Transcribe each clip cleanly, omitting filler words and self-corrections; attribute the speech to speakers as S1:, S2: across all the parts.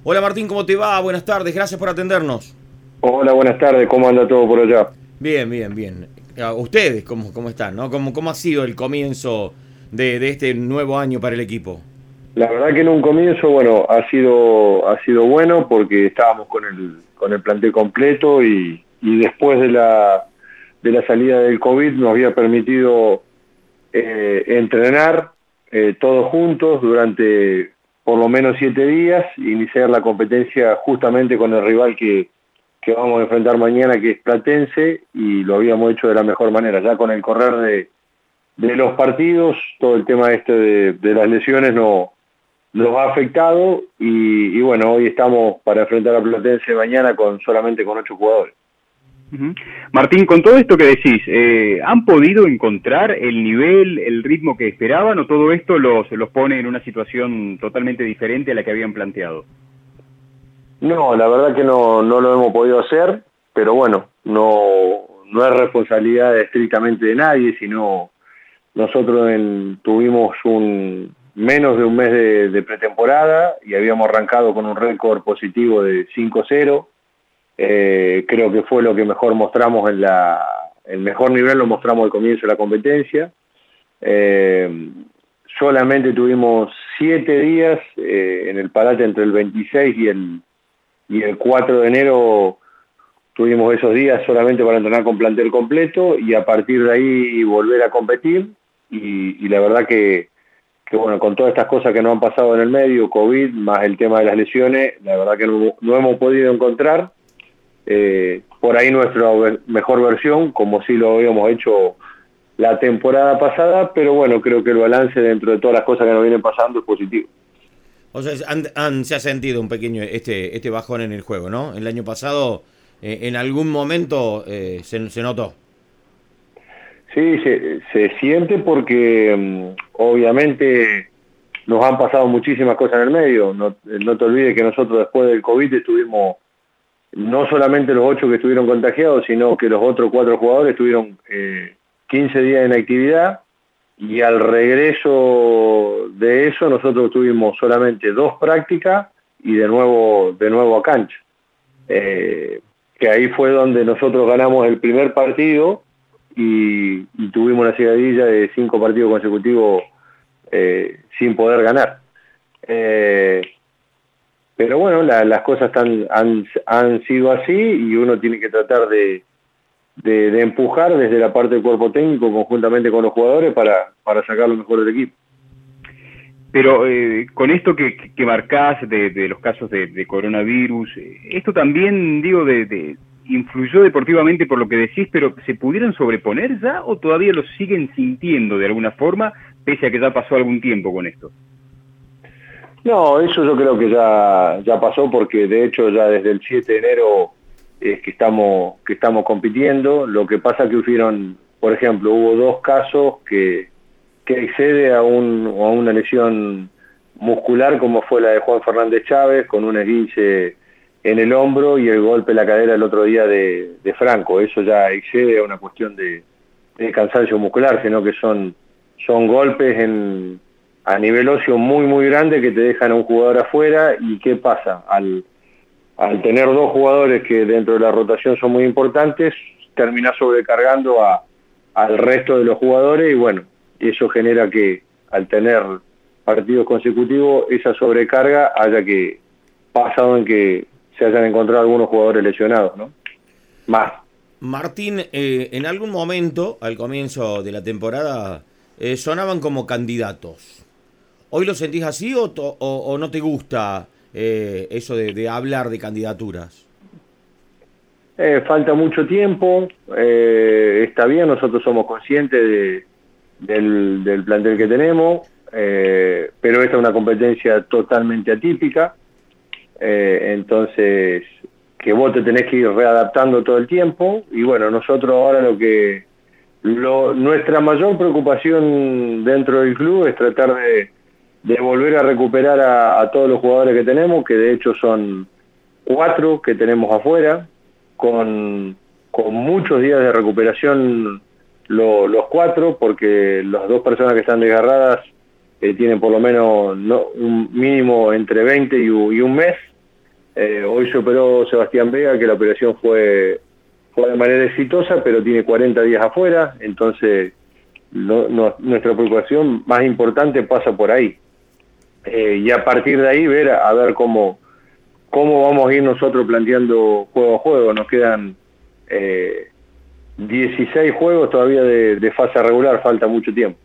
S1: Hola Martín, ¿cómo te va? Buenas tardes, gracias por atendernos.
S2: Hola, buenas tardes, ¿cómo anda todo por allá?
S1: Bien, bien, bien. ¿Ustedes cómo están, no? ¿Cómo ha sido el comienzo de este nuevo año para el equipo?
S2: La verdad que en un comienzo, bueno, ha sido bueno porque estábamos con el plantel completo y después de la salida del COVID nos había permitido entrenar todos juntos durante por lo menos 7 días, iniciar la competencia justamente con el rival que vamos a enfrentar mañana, que es Platense, y lo habíamos hecho de la mejor manera. Ya con el correr de los partidos, todo el tema de las lesiones nos ha afectado y bueno, hoy estamos para enfrentar a Platense mañana solamente con 8 jugadores.
S3: Uh-huh. Martín, con todo esto que decís, ¿han podido encontrar el nivel, el ritmo que esperaban o todo esto los pone en una situación totalmente diferente a la que habían planteado?
S2: No, la verdad que no lo hemos podido hacer, pero bueno, no es responsabilidad estrictamente de nadie, sino nosotros tuvimos menos de un mes de pretemporada y habíamos arrancado con un récord positivo de 5-0. Creo que fue lo que mejor mostramos el mejor nivel lo mostramos al comienzo de la competencia. Solamente tuvimos 7 días en el parate entre el 26 y el 4 de enero. Tuvimos esos días solamente para entrenar con plantel completo y a partir de ahí volver a competir y la verdad que bueno, con todas estas cosas que nos han pasado en el medio, COVID, más el tema de las lesiones, la verdad que no hemos podido encontrar por ahí nuestra mejor versión, como sí lo habíamos hecho la temporada pasada, pero bueno, creo que el balance dentro de todas las cosas que nos vienen pasando es positivo.
S1: O sea, se ha sentido un pequeño este bajón en el juego, ¿no? El año pasado, en algún momento se notó.
S2: Sí, se siente porque obviamente nos han pasado muchísimas cosas en el medio. No te olvides que nosotros después del COVID estuvimos, no solamente los 8 que estuvieron contagiados, sino que los otros 4 jugadores estuvieron 15 días en actividad y al regreso de eso nosotros tuvimos solamente 2 prácticas y de nuevo a cancha. Que ahí fue donde nosotros ganamos el primer partido y tuvimos una seguidilla de 5 partidos consecutivos sin poder ganar. Pero bueno, las cosas han sido así y uno tiene que tratar de empujar desde la parte del cuerpo técnico conjuntamente con los jugadores para sacar lo mejor del equipo.
S3: Pero con esto que marcás de los casos de coronavirus, esto también, digo, influyó deportivamente por lo que decís, pero ¿se pudieron sobreponer ya o todavía lo siguen sintiendo de alguna forma, pese a que ya pasó algún tiempo con esto?
S2: No, eso yo creo que ya pasó porque de hecho ya desde el 7 de enero es que estamos compitiendo. Lo que pasa que por ejemplo, hubo 2 casos que excede a una lesión muscular como fue la de Juan Fernández Chávez con un esguince en el hombro y el golpe en la cadera el otro día de Franco. Eso ya excede a una cuestión de cansancio muscular, sino que son golpes a nivel óseo muy muy grande que te dejan a un jugador afuera. ¿Y qué pasa? Al tener 2 jugadores que dentro de la rotación son muy importantes, terminás sobrecargando al resto de los jugadores y bueno, eso genera que al tener partidos consecutivos esa sobrecarga haya que pasado en que se hayan encontrado algunos jugadores lesionados, ¿no? Más.
S1: Martín, en algún momento, al comienzo de la temporada, sonaban como candidatos. ¿Hoy lo sentís así o no te gusta eso de hablar de candidaturas?
S2: Falta mucho tiempo, está bien, nosotros somos conscientes del plantel que tenemos, pero esta es una competencia totalmente atípica, entonces que vos te tenés que ir readaptando todo el tiempo y bueno, nosotros ahora nuestra mayor preocupación dentro del club es tratar de volver a recuperar a todos los jugadores que tenemos, que de hecho son 4 que tenemos afuera, con muchos días de recuperación los 4, porque las 2 personas que están desgarradas tienen por lo menos un mínimo entre 20 y un mes, Hoy se operó Sebastián Vega, que la operación fue de manera exitosa, pero tiene 40 días afuera, entonces nuestra preocupación más importante pasa por ahí. Y a partir de ahí ver a ver cómo vamos a ir nosotros planteando juego a juego. Nos quedan 16 juegos todavía de fase regular, falta mucho tiempo.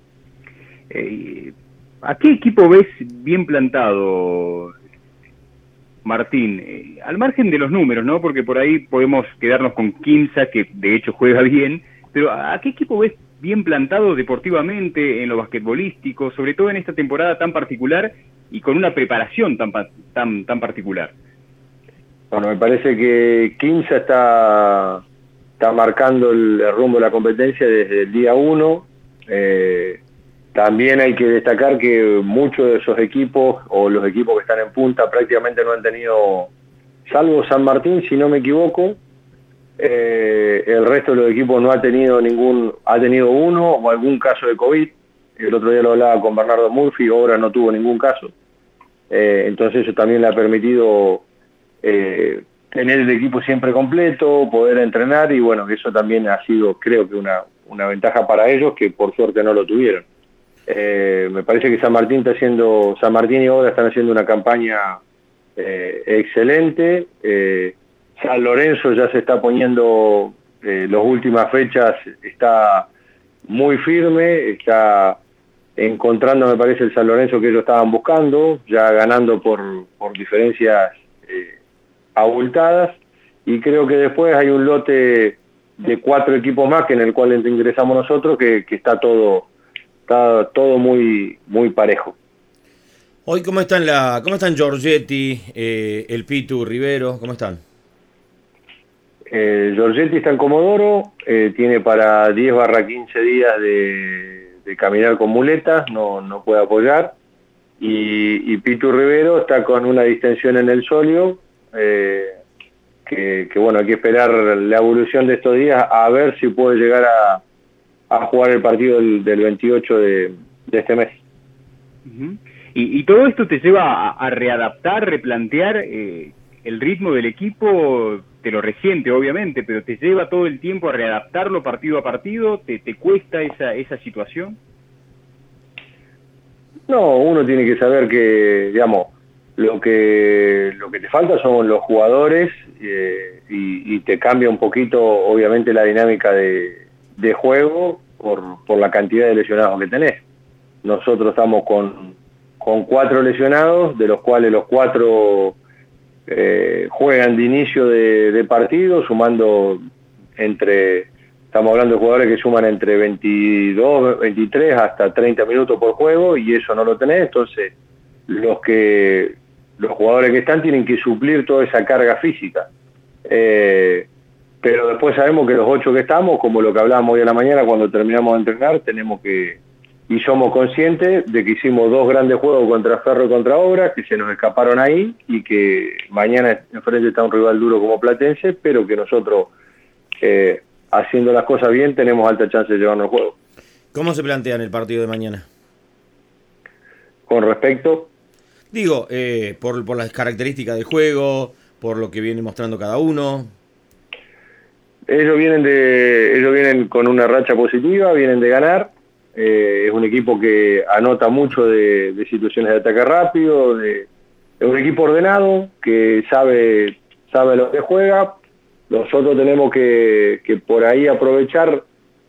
S3: ¿A qué equipo ves bien plantado, Martín? Al margen de los números, ¿no? Porque por ahí podemos quedarnos con Quimsa, que de hecho juega bien, pero ¿a qué equipo ves bien plantado deportivamente, en lo basquetbolístico, sobre todo en esta temporada tan particular y con una preparación tan particular?
S2: Bueno, me parece que Quimsa está marcando el rumbo de la competencia desde el día 1. También hay que destacar que muchos de esos equipos, o los equipos que están en punta, prácticamente no han tenido, salvo San Martín, si no me equivoco, el resto de los equipos no ha tenido ha tenido uno o algún caso de COVID. El otro día lo hablaba con Bernardo Murphy, ahora no tuvo ningún caso. Entonces eso también le ha permitido tener el equipo siempre completo, poder entrenar, y bueno, eso también ha sido, creo que una ventaja para ellos, que por suerte no lo tuvieron. Me parece que San Martín y Obra están haciendo una campaña excelente. San Lorenzo ya se está poniendo, las últimas fechas está muy firme, está encontrando, me parece, el San Lorenzo que ellos estaban buscando, ya ganando por diferencias abultadas, y creo que después hay un lote de 4 equipos más en el cual ingresamos nosotros, que está todo muy parejo.
S1: Hoy, ¿cómo están Giorgetti, el Pitu, Rivero? ¿Cómo están?
S2: Giorgetti está en Comodoro, tiene para 10/15 días de caminar con muletas, no puede apoyar, y Pitu Rivero está con una distensión en el sóleo, que bueno, hay que esperar la evolución de estos días a ver si puede llegar a jugar el partido del 28 de este mes.
S3: Uh-huh. ¿Y todo esto te lleva a readaptar, replantear el ritmo del equipo? Te lo resiente, obviamente, pero ¿te lleva todo el tiempo a readaptarlo partido a partido? ¿Te cuesta esa situación?
S2: No, uno tiene que saber que, digamos, lo que te falta son los jugadores, y te cambia un poquito, obviamente, la dinámica de juego por la cantidad de lesionados que tenés. Nosotros estamos con 4 lesionados, de los cuales los 4 juegan de inicio de partido, sumando estamos hablando de jugadores que suman entre 22, 23 hasta 30 minutos por juego, y eso no lo tenés. Entonces los jugadores que están tienen que suplir toda esa carga física, pero después sabemos que los 8 que estamos, como lo que hablábamos hoy a la mañana cuando terminamos de entrenar, y somos conscientes de que hicimos 2 grandes juegos contra Ferro y contra Obras, que se nos escaparon ahí, y que mañana enfrente está un rival duro como Platense, pero que nosotros, haciendo las cosas bien, tenemos alta chance de llevarnos el juego.
S1: ¿Cómo se plantean el partido de mañana?
S2: Con respecto...
S1: Digo, por las características del juego, por lo que viene mostrando cada uno.
S2: Ellos vienen con una racha positiva, vienen de ganar. Es un equipo que anota mucho de situaciones de ataque rápido, es un equipo ordenado, que sabe lo que juega. Nosotros tenemos que por ahí aprovechar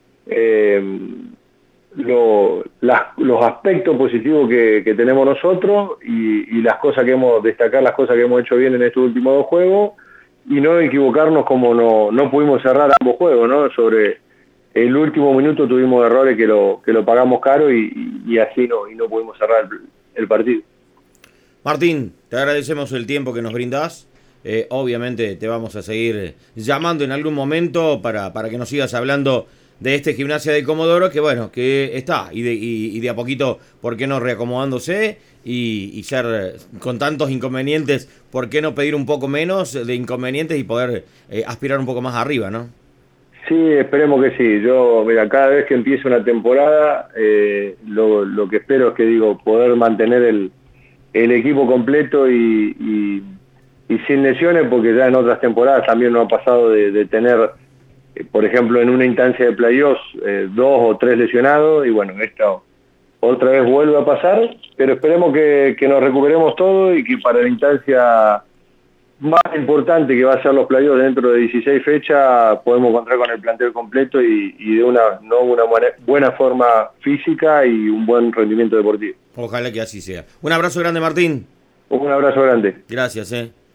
S2: los aspectos positivos que tenemos nosotros, y destacar las cosas que hemos hecho bien en estos últimos 2 juegos, y no equivocarnos como no pudimos cerrar ambos juegos, ¿no? Sobre el último minuto tuvimos errores que lo pagamos caro, y así no pudimos cerrar el partido.
S1: Martín, te agradecemos el tiempo que nos brindás. Obviamente te vamos a seguir llamando en algún momento para que nos sigas hablando de este Gimnasia de Comodoro, que bueno, que está, y de a poquito, ¿por qué no reacomodándose? Y ser, con tantos inconvenientes, ¿por qué no pedir un poco menos de inconvenientes y poder aspirar un poco más arriba, ¿no?
S2: Sí, esperemos que sí. Yo, mira, cada vez que empiece una temporada, lo que espero es que, poder mantener el equipo completo y y sin lesiones, porque ya en otras temporadas también nos ha pasado de tener, por ejemplo, en una instancia de playoffs, 2 o 3 lesionados, y bueno, esto otra vez vuelve a pasar, pero esperemos que nos recuperemos todo y que para la instancia más importante que va a ser los playoffs dentro de 16 fechas podemos contar con el plantel completo y de una buena forma física y un buen rendimiento deportivo.
S1: Ojalá que así sea. Un abrazo grande, Martín.
S2: Un abrazo grande.
S1: Gracias,